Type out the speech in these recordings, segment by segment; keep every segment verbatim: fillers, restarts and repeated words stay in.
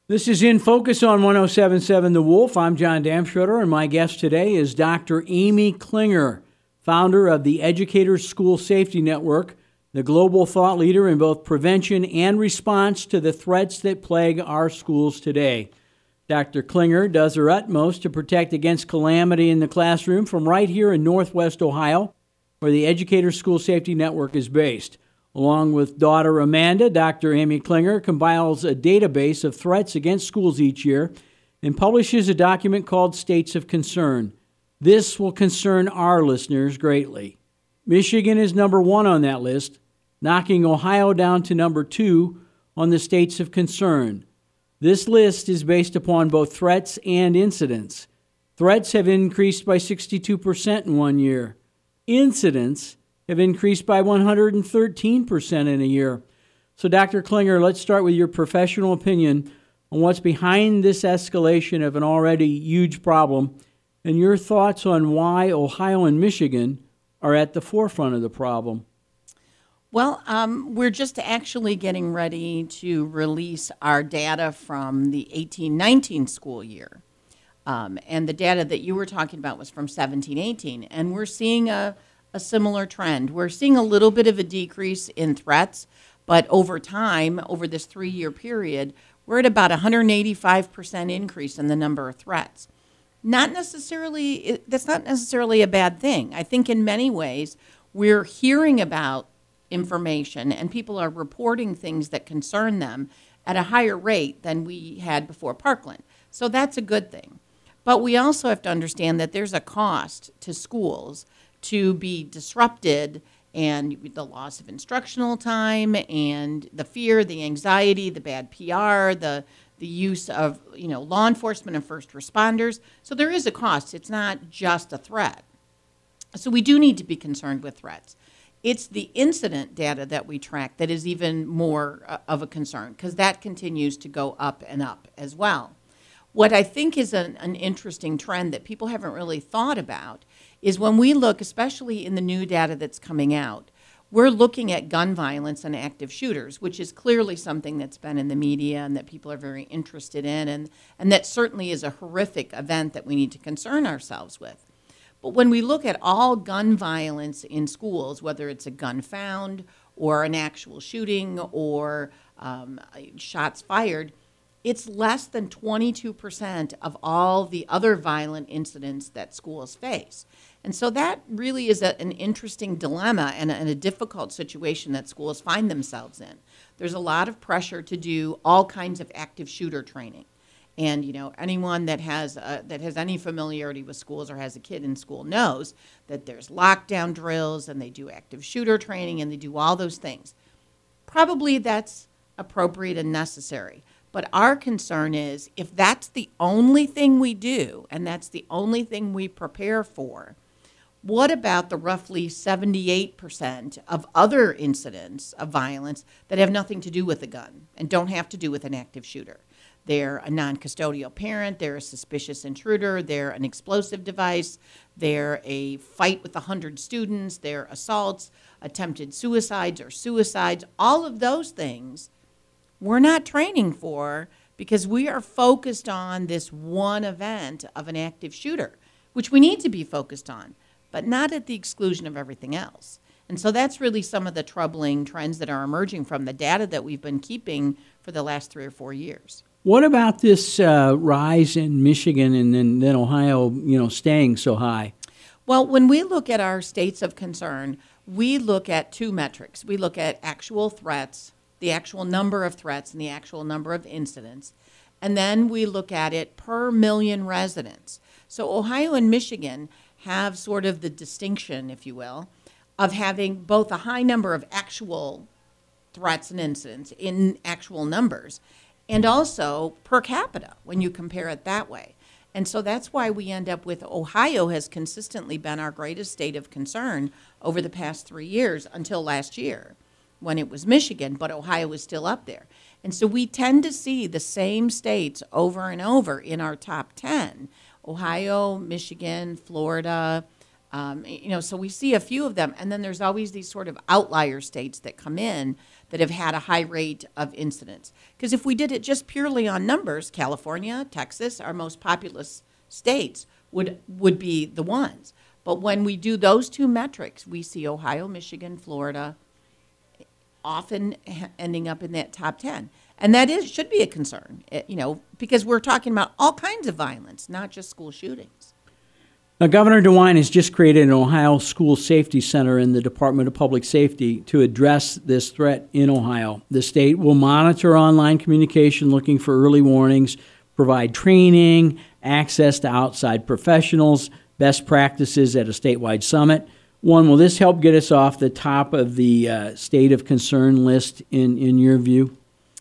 This is In Focus on one oh seven point seven The Wolf. I'm John Damschroeder, and my guest today is Doctor Amy Klinger, founder of the Educators School Safety Network, the global thought leader in both prevention and response to the threats that plague our schools today. Doctor Klinger does her utmost to protect against calamity in the classroom from right here in Northwest Ohio, where the Educators School Safety Network is based. Along with daughter Amanda, Doctor Amy Klinger compiles a database of threats against schools each year and publishes a document called States of Concern. This will concern our listeners greatly. Michigan is number one on that list, knocking Ohio down to number two on the States of Concern. This list is based upon both threats and incidents. Threats have increased by sixty-two percent in one year. Incidents have increased by one hundred thirteen percent in a year. So, Doctor Klinger, let's start with your professional opinion on what's behind this escalation of an already huge problem and your thoughts on why Ohio and Michigan are at the forefront of the problem. Well, um, we're just actually getting ready to release our data from the eighteen nineteen school year. Um, and the data that you were talking about was from seventeen eighteen. And we're seeing a a similar trend. We're seeing a little bit of a decrease in threats, but over time, over this three-year period, we're at about one hundred eighty-five percent increase in the number of threats. Not necessarily, that's not necessarily a bad thing. I think in many ways, we're hearing about information and people are reporting things that concern them at a higher rate than we had before Parkland. So that's a good thing. But we also have to understand that there's a cost to schools to be disrupted, and the loss of instructional time and the fear, the anxiety, the bad P R, the the use of, you know, law enforcement and first responders. So there is a cost. It's not just a threat. So we do need to be concerned with threats. It's the incident data that we track that is even more uh, of a concern, because that continues to go up and up as well. What I think is an, an interesting trend that people haven't really thought about is when we look, especially in the new data that's coming out, we're looking at gun violence and active shooters, which is clearly something that's been in the media and that people are very interested in, and, and that certainly is a horrific event that we need to concern ourselves with. But when we look at all gun violence in schools, whether it's a gun found or an actual shooting or um, shots fired, it's less than twenty-two percent of all the other violent incidents that schools face. And so that really is a, an interesting dilemma and a, and a difficult situation that schools find themselves in. There's a lot of pressure to do all kinds of active shooter training. And, you know, anyone that has uh, that has any familiarity with schools or has a kid in school knows that there's lockdown drills and they do active shooter training and they do all those things. Probably that's appropriate and necessary. But our concern is if that's the only thing we do and that's the only thing we prepare for, what about the roughly seventy-eight percent of other incidents of violence that have nothing to do with a gun and don't have to do with an active shooter? They're a non-custodial parent, they're a suspicious intruder, they're an explosive device, they're a fight with one hundred students, they're assaults, attempted suicides or suicides. All of those things we're not training for because we are focused on this one event of an active shooter, which we need to be focused on, but not at the exclusion of everything else. And so that's really some of the troubling trends that are emerging from the data that we've been keeping for the last three or four years. What about this uh, rise in Michigan and then, then Ohio, you know, staying so high? Well, when we look at our states of concern, we look at two metrics. We look at actual threats, the actual number of threats and the actual number of incidents, and then we look at it per million residents. So Ohio and Michigan have sort of the distinction, if you will, of having both a high number of actual threats and incidents in actual numbers, and also per capita when you compare it that way. And so that's why we end up with Ohio has consistently been our greatest state of concern over the past three years until last year when it was Michigan, but Ohio is still up there. And so we tend to see the same states over and over in our top ten, Ohio, Michigan, Florida, um, you know, so we see a few of them. And then there's always these sort of outlier states that come in that have had a high rate of incidents. Because if we did it just purely on numbers, California, Texas, our most populous states, would would be the ones. But when we do those two metrics, we see Ohio, Michigan, Florida often ending up in that top ten. And that is should be a concern, you know, because we're talking about all kinds of violence, not just school shootings. Now, Governor DeWine has just created an Ohio School Safety Center in the Department of Public Safety to address this threat in Ohio. The state will monitor online communication, looking for early warnings, provide training, access to outside professionals, best practices at a statewide summit. One, will this help get us off the top of the uh, state of concern list in, in your view?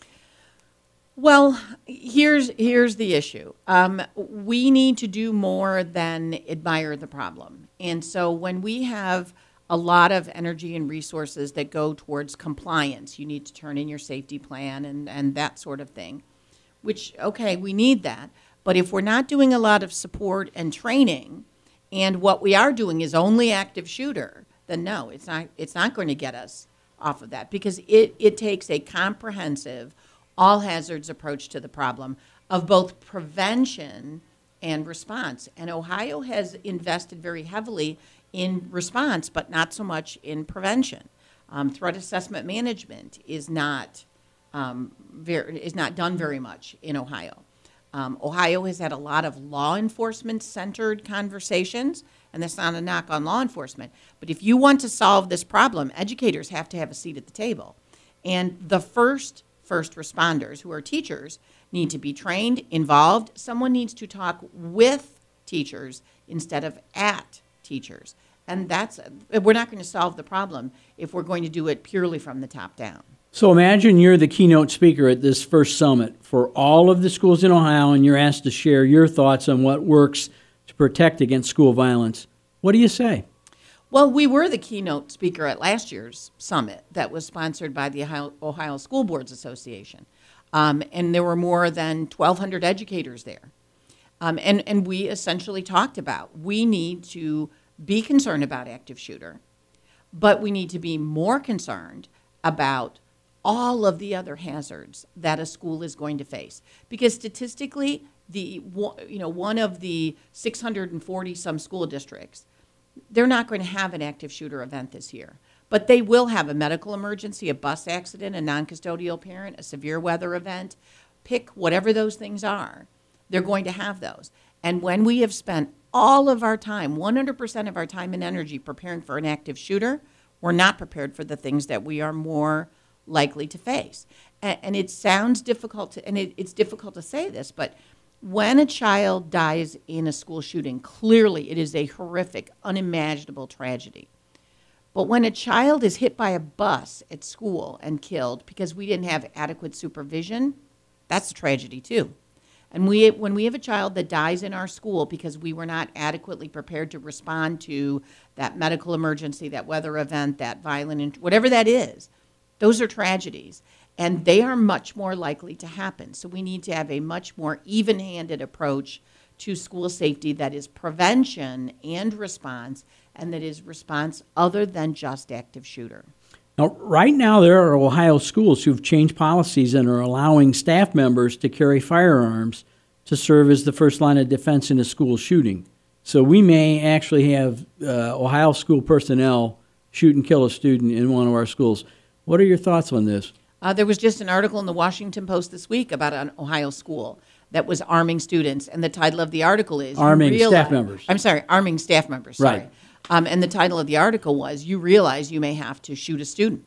Well, here's here's the issue. Um, we need to do more than admire the problem. And so when we have a lot of energy and resources that go towards compliance, you need to turn in your safety plan and, and that sort of thing, which, okay, we need that. But if we're not doing a lot of support and training, and what we are doing is only active shooter, then no, it's not it's not going to get us off of that, because it, it takes a comprehensive all hazards approach to the problem of both prevention and response. And Ohio has invested very heavily in response, but not so much in prevention. Um, threat assessment management is not um, very, is not done very much in Ohio. Um, Ohio has had a lot of law enforcement-centered conversations, and that's not a knock on law enforcement. But if you want to solve this problem, educators have to have a seat at the table. And the first first responders, who are teachers, need to be trained, involved. Someone needs to talk with teachers instead of at teachers. And that's, we're not going to solve the problem if we're going to do it purely from the top down. So imagine you're the keynote speaker at this first summit for all of the schools in Ohio, and you're asked to share your thoughts on what works to protect against school violence. What do you say? Well, we were the keynote speaker at last year's summit that was sponsored by the Ohio, Ohio School Boards Association. Um, and there were more than twelve hundred educators there. Um, and, and we essentially talked about we need to be concerned about active shooter, but we need to be more concerned about all of the other hazards that a school is going to face. Because statistically, the you know one of the six hundred forty some school districts, they're not going to have an active shooter event this year. But they will have a medical emergency, a bus accident, a non-custodial parent, a severe weather event. Pick whatever those things are. They're going to have those. And when we have spent all of our time, one hundred percent of our time and energy preparing for an active shooter, we're not prepared for the things that we are more likely to face. And, and it sounds difficult, to, and it, it's difficult to say this, but when a child dies in a school shooting, clearly it is a horrific, unimaginable tragedy. But when a child is hit by a bus at school and killed because we didn't have adequate supervision, that's a tragedy too. And we, when we have a child that dies in our school because we were not adequately prepared to respond to that medical emergency, that weather event, that violent, whatever that is, those are tragedies. And they are much more likely to happen. So we need to have a much more even-handed approach to school safety that is prevention and response, and that is response other than just active shooter. Now, right now, there are Ohio schools who've changed policies and are allowing staff members to carry firearms to serve as the first line of defense in a school shooting. So we may actually have uh, Ohio school personnel shoot and kill a student in one of our schools. What are your thoughts on this? Uh, there was just an article in the Washington Post this week about an Ohio school that was arming students, and the title of the article is Arming realize, staff members. I'm sorry, arming staff members, sorry. Right. Um, and the title of the article was, you realize you may have to shoot a student.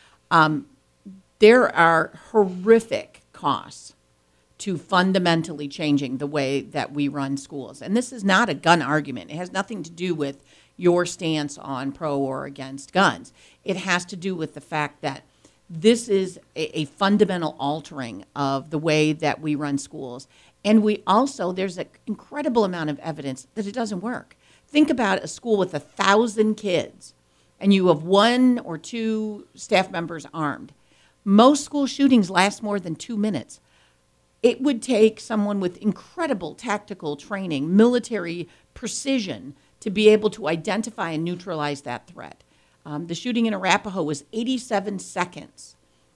Um, there are horrific costs to fundamentally changing the way that we run schools. And this is not a gun argument. It has nothing to do with your stance on pro or against guns. It has to do with the fact that this is a, a fundamental altering of the way that we run schools. And we also, there's an incredible amount of evidence that it doesn't work. Think about a school with a thousand kids, and you have one or two staff members armed. Most school shootings last more than two minutes. It would take someone with incredible tactical training, military precision, to be able to identify and neutralize that threat. Um, the shooting in Arapahoe was eighty-seven seconds.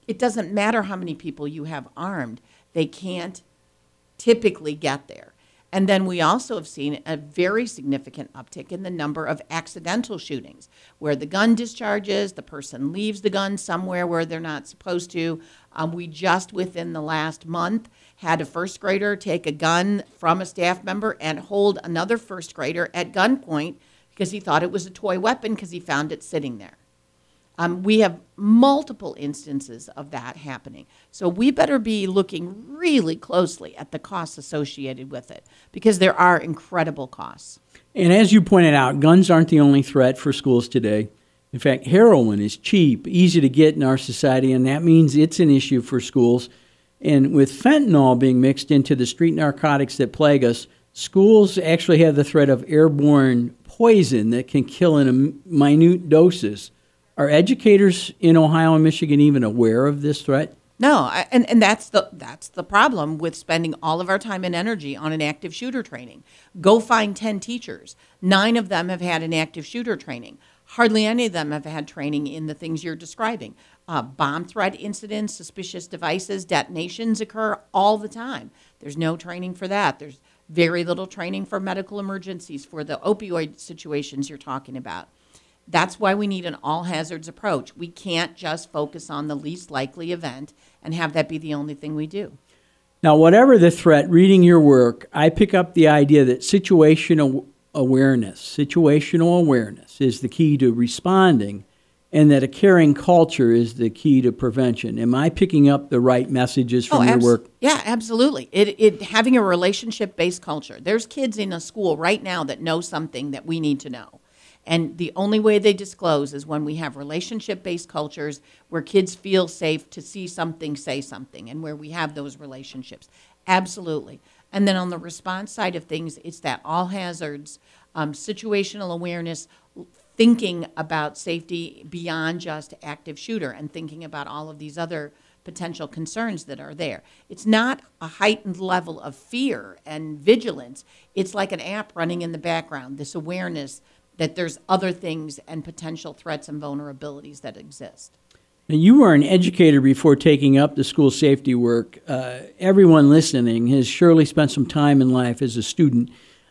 it doesn't matter how many people you have armed, they can't typically get there. And then we also have seen a very significant uptick in the number of accidental shootings, where the gun discharges, the person leaves the gun somewhere where they're not supposed to. Um, we just within the last month had a first grader take a gun from a staff member and hold another first grader at gunpoint because he thought it was a toy weapon because he found it sitting there. Um, we have multiple instances of that happening. So we better be looking really closely at the costs associated with it, because there are incredible costs. And as you pointed out, guns aren't the only threat for schools today. In fact, heroin is cheap, easy to get in our society, and that means it's an issue for schools. And with fentanyl being mixed into the street narcotics that plague us, schools actually have the threat of airborne poison that can kill in minute doses. Are educators in Ohio and Michigan even aware of this threat? No, I, and, and that's the that's the problem with spending all of our time and energy on an active shooter training. Go find ten teachers. Nine of them have had an active shooter training. Hardly any of them have had training in the things you're describing. Uh, bomb threat incidents, suspicious devices, detonations occur all the time. There's no training for that. There's very little training for medical emergencies, for the opioid situations you're talking about. That's why we need an all-hazards approach. We can't just focus on the least likely event and have that be the only thing we do. Now, whatever the threat, reading your work, I pick up the idea that situational awareness, situational awareness is the key to responding, and that a caring culture is the key to prevention. Am I picking up the right messages from oh, your abs- work? Yeah, absolutely. It, it having a relationship-based culture. There's kids in a school right now that know something that we need to know. And the only way they disclose is when we have relationship-based cultures where kids feel safe to see something, say something, and where we have those relationships. Absolutely. And then on the response side of things, it's that all hazards, um, situational awareness, thinking about safety beyond just active shooter and thinking about all of these other potential concerns that are there. It's not a heightened level of fear and vigilance. It's like an app running in the background, this awareness that there's other things and potential threats and vulnerabilities that exist. Now, you were an educator before taking up the school safety work. Uh, everyone listening has surely spent some time in life as a student.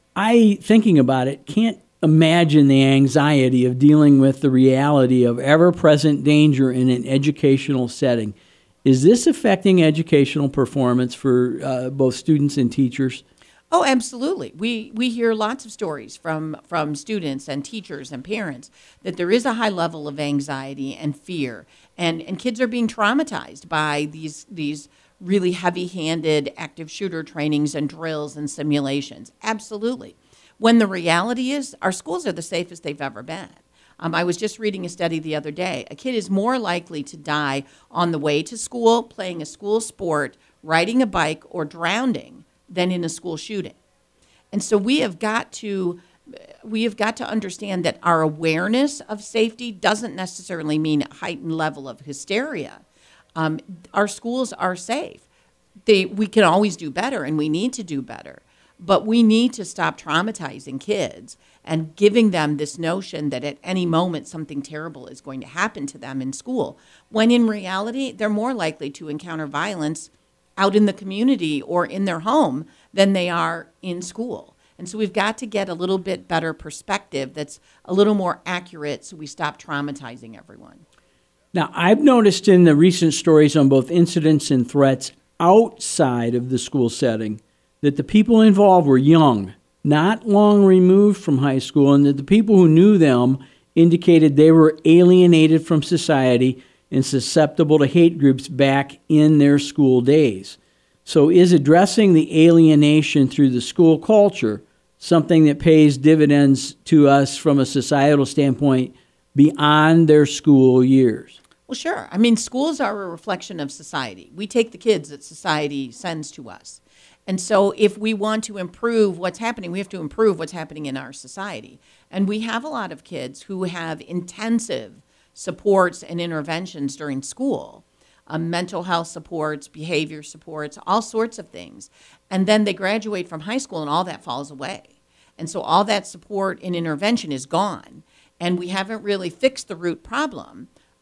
I, thinking about it, can't imagine the anxiety of dealing with the reality of ever-present danger in an educational setting. Is this affecting educational performance for uh, both students and teachers? Oh, absolutely. We we hear lots of stories from, from students and teachers and parents that there is a high level of anxiety and fear, and, and kids are being traumatized by these these really heavy-handed active shooter trainings and drills and simulations. Absolutely. When the reality is our schools are the safest they've ever been. Um, I was just reading a study the other day. A kid is more likely to die on the way to school, playing a school sport, riding a bike, or drowning than in a school shooting. And so we have got to we have got to understand that our awareness of safety doesn't necessarily mean a heightened level of hysteria. Um, our schools are safe. They, we can always do better, and we need to do better. But we need to stop traumatizing kids and giving them this notion that at any moment something terrible is going to happen to them in school, when in reality they're more likely to encounter violence out in the community or in their home than they are in school. And so we've got to get a little bit better perspective that's a little more accurate so we stop traumatizing everyone. Now, I've noticed in the recent stories on both incidents and threats outside of the school setting that the people involved were young, not long removed from high school, and that the people who knew them indicated they were alienated from society and susceptible to hate groups back in their school days. So is addressing the alienation through the school culture something that pays dividends to us from a societal standpoint beyond their school years? Well, sure. I mean, schools are a reflection of society. We take the kids that society sends to us. And so if we want to improve what's happening, we have to improve what's happening in our society. And we have a lot of kids who have intensive supports and interventions during school, um, mental health supports, behavior supports, all sorts of things. And then they graduate from high school and all that falls away. And so all that support and intervention is gone. And we haven't really fixed the root problem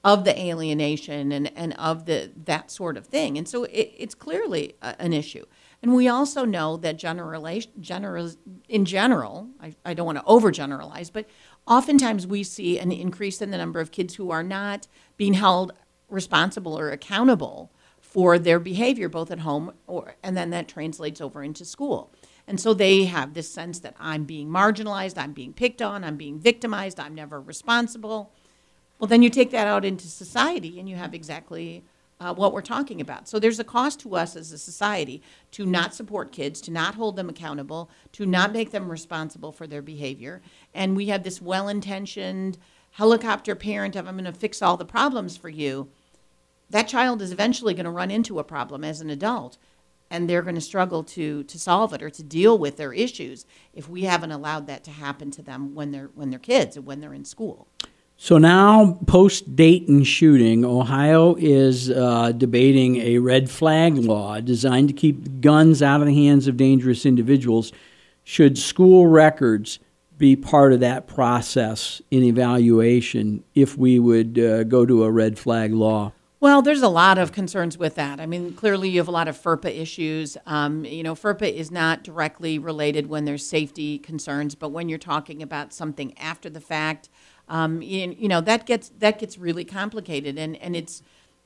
of the alienation and, and of the that sort of thing. And so it, it's clearly a, an issue. And we also know that generalization, general, in general, I, I don't want to overgeneralize, but oftentimes we see an increase in the number of kids who are not being held responsible or accountable for their behavior, both at home or and then that translates over into school. And so they have this sense that I'm being marginalized, I'm being picked on, I'm being victimized, I'm never responsible. Well, then you take that out into society and you have exactly uh, what we're talking about. So there's a cost to us as a society to not support kids, to not hold them accountable, to not make them responsible for their behavior. And we have this well-intentioned helicopter parent of I'm going to fix all the problems for you. That child is eventually going to run into a problem as an adult, and they're going to struggle to to solve it or to deal with their issues if we haven't allowed that to happen to them when they're when they're kids and when they're in school. So now, post-Dayton shooting, Ohio is uh, debating a red flag law designed to keep guns out of the hands of dangerous individuals. Should school records be part of that process in evaluation if we would uh, go to a red flag law? Well, there's a lot of concerns with that. I mean, clearly you have a lot of FERPA issues. Um, you know, FERPA is not directly related when there's safety concerns, but when you're talking about something after the fact, um, you, you know, that gets that gets really complicated. And, and it's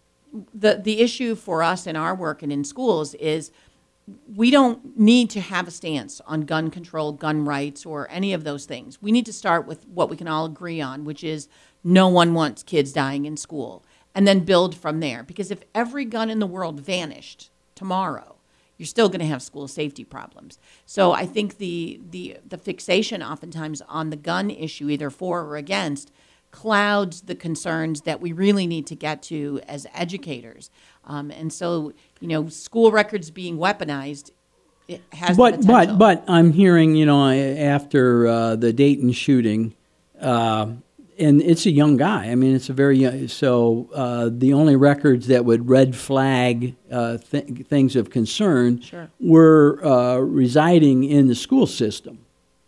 the the issue for us in our work and in schools is we don't need to have a stance on gun control, gun rights, or any of those things. We need to start with what we can all agree on, which is no one wants kids dying in school. And then build from there. Because if every gun in the world vanished tomorrow, you're still going to have school safety problems. So I think the, the the fixation oftentimes on the gun issue, either for or against, clouds the concerns that we really need to get to as educators. Um, and so, you know, school records being weaponized, it has but, the potential. But, but I'm hearing, you know, after uh, the Dayton shooting, uh, and it's a young guy. I mean, it's a very young. So uh, the only records that would red flag uh, th- things of concern sure. were uh, residing in the school system,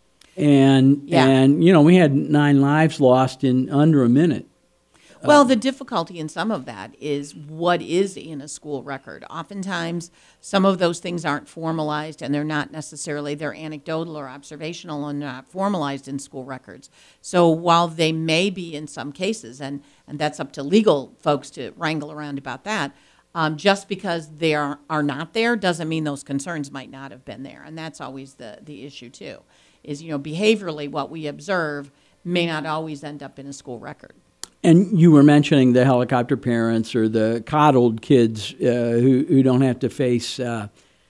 and yeah. and you know we had nine lives lost in under a minute. Well, the difficulty in some of that is what is in a school record. Oftentimes, some of those things aren't formalized, and they're not necessarily, they're anecdotal or observational and not formalized in school records. So while they may be in some cases, and, and that's up to legal folks to wrangle around about that, um, just because they are, are not there doesn't mean those concerns might not have been there. And that's always the, the issue, too, is, you know, behaviorally what we observe may not always end up in a school record. And you were mentioning the helicopter parents or the coddled kids uh, who, who don't have to face uh,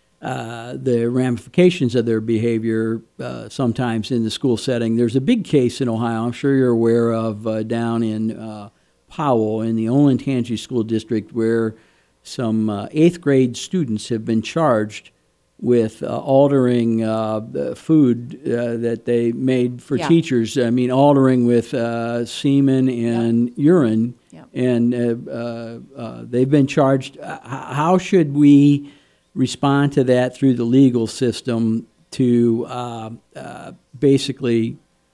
uh, the ramifications of their behavior uh, sometimes in the school setting. There's a big case in Ohio, I'm sure you're aware of, uh, down in uh, Powell in the Olentangy School District, where some uh, eighth grade students have been charged with uh, altering uh, the food uh, that they made for yeah. teachers. I mean, altering with uh, semen and yep. urine. Yep. And uh, uh, uh, they've been charged. Uh, how should we respond to that through the legal system to uh, uh, basically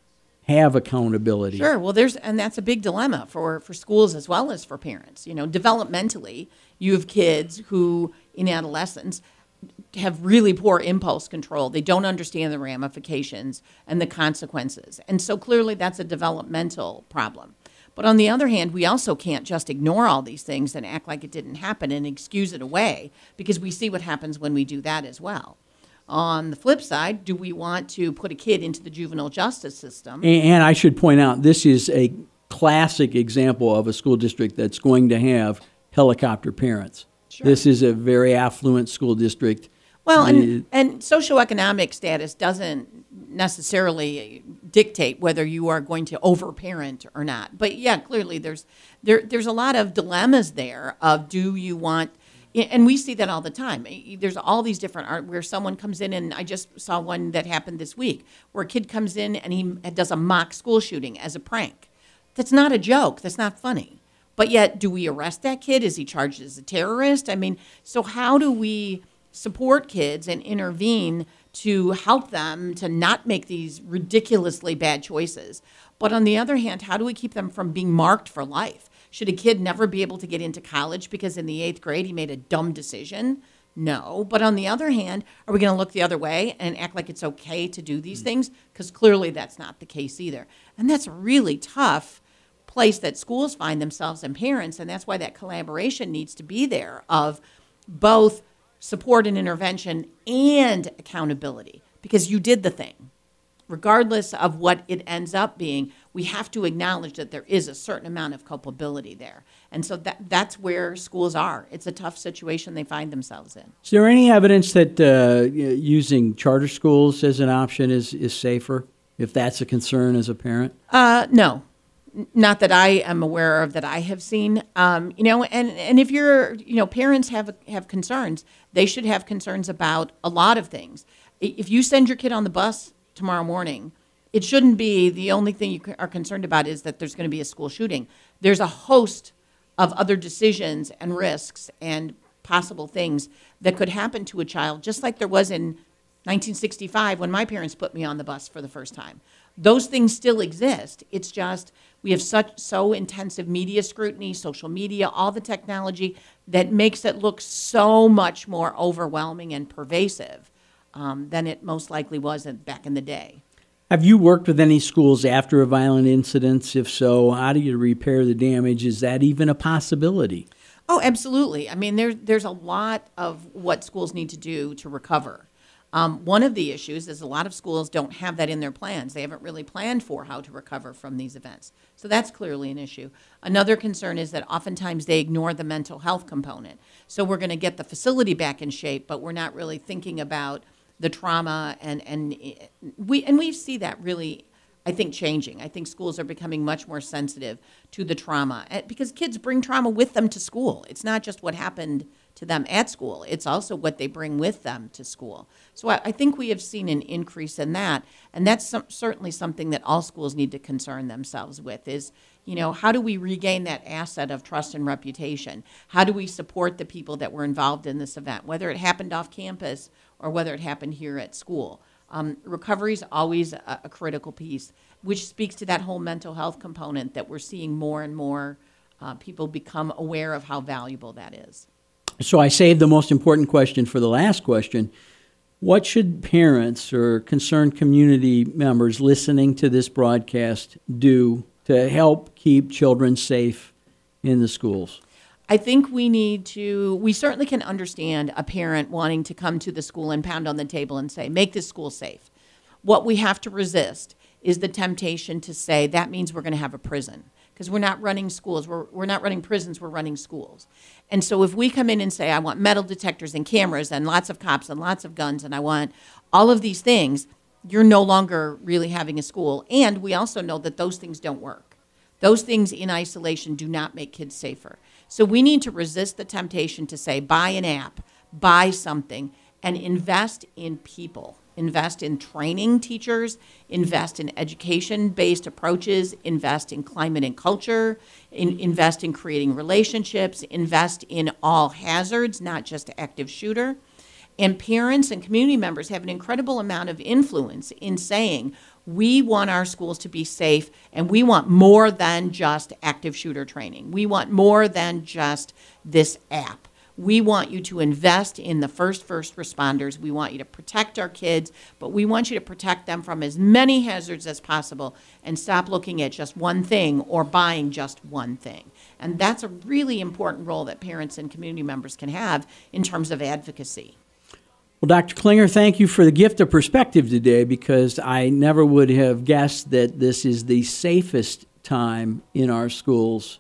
have accountability? Sure. Well, there's, and that's a big dilemma for, for schools as well as for parents. You know, developmentally, you have kids who, in adolescence, have really poor impulse control. They don't understand the ramifications and the consequences. And so clearly that's a developmental problem. But on the other hand, we also can't just ignore all these things and act like it didn't happen and excuse it away, because we see what happens when we do that as well. On the flip side, do we want to put a kid into the juvenile justice system? And, and I should point out, this is a classic example of a school district that's going to have helicopter parents. Sure. This is a very affluent school district. Well, and, and socioeconomic status doesn't necessarily dictate whether you are going to overparent or not. But yeah, clearly there's there there's a lot of dilemmas there of do you want, and we see that all the time. There's all these different art where someone comes in, and I just saw one that happened this week where a kid comes in and he does a mock school shooting as a prank. That's not a joke. That's not funny. But yet, do we arrest that kid? Is he charged as a terrorist? I mean, so how do we support kids and intervene to help them to not make these ridiculously bad choices? But on the other hand, how do we keep them from being marked for life? Should a kid never be able to get into college because in the eighth grade he made a dumb decision? No. But on the other hand, are we going to look the other way and act like it's okay to do these things? Because clearly that's not the case either. And that's a really tough place that schools find themselves and parents, and that's why that collaboration needs to be there of both support and intervention and accountability, because you did the thing. Regardless of what it ends up being, we have to acknowledge that there is a certain amount of culpability there. And so that that's where schools are. It's a tough situation they find themselves in. Is there any evidence that uh, using charter schools as an option is, is safer, if that's a concern as a parent? Uh, no. Not that I am aware of that I have seen. Um, you know, and, and if you're, you know, parents have have concerns, they should have concerns about a lot of things. If you send your kid on the bus tomorrow morning, it shouldn't be the only thing you are concerned about is that there's going to be a school shooting. There's a host of other decisions and risks and possible things that could happen to a child, just like there was in nineteen sixty-five when my parents put me on the bus for the first time. Those things still exist. It's just we have such so intensive media scrutiny, social media, all the technology that makes it look so much more overwhelming and pervasive um, than it most likely was in, back in the day. Have you worked with any schools after a violent incident? If so, how do you repair the damage? Is that even a possibility? Oh, absolutely. I mean, there, there's a lot of what schools need to do to recover. Um, one of the issues is a lot of schools don't have that in their plans. They haven't really planned for how to recover from these events. So that's clearly an issue. Another concern is that oftentimes they ignore the mental health component. So we're going to get the facility back in shape, but we're not really thinking about the trauma. And, and we and we see that really, I think, changing. I think schools are becoming much more sensitive to the trauma because kids bring trauma with them to school. It's not just what happened to them at school. It's also what they bring with them to school. So I, I think we have seen an increase in that, and that's some, certainly something that all schools need to concern themselves with is, you know, how do we regain that asset of trust and reputation? How do we support the people that were involved in this event, whether it happened off campus or whether it happened here at school? Um, recovery is always a, a critical piece, which speaks to that whole mental health component that we're seeing more and more uh, people become aware of how valuable that is. So I saved the most important question for the last question. What should parents or concerned community members listening to this broadcast do to help keep children safe in the schools? I think we need to, we certainly can understand a parent wanting to come to the school and pound on the table and say, make this school safe. What we have to resist is the temptation to say that means we're going to have a prison. Because we're not running schools, we're, we're not running prisons, we're running schools. And so if we come in and say, I want metal detectors and cameras and lots of cops and lots of guns and I want all of these things, you're no longer really having a school. And we also know that those things don't work. Those things in isolation do not make kids safer. So we need to resist the temptation to say, buy an app, buy something, and invest in people. Invest in training teachers, invest in education-based approaches, invest in climate and culture, in, invest in creating relationships, invest in all hazards, not just active shooter. And parents and community members have an incredible amount of influence in saying, we want our schools to be safe, and we want more than just active shooter training. We want more than just this app. We want you to invest in the first first responders. We want you to protect our kids, but we want you to protect them from as many hazards as possible and stop looking at just one thing or buying just one thing. And that's a really important role that parents and community members can have in terms of advocacy. Well, Doctor Klinger, thank you for the gift of perspective today, because I never would have guessed that this is the safest time in our schools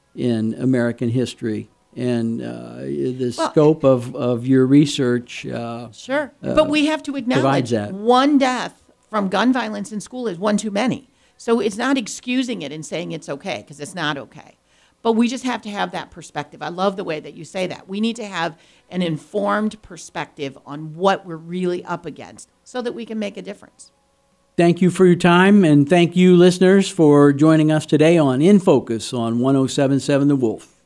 in American history. And uh, the well, scope of, of your research uh, sure. Uh, but we have to acknowledge that one death from gun violence in school is one too many. So it's not excusing it and saying it's okay, because it's not okay. But we just have to have that perspective. I love the way that you say that. We need to have an informed perspective on what we're really up against so that we can make a difference. Thank you for your time, and thank you, listeners, for joining us today on In Focus on one oh seven point seven The Wolf.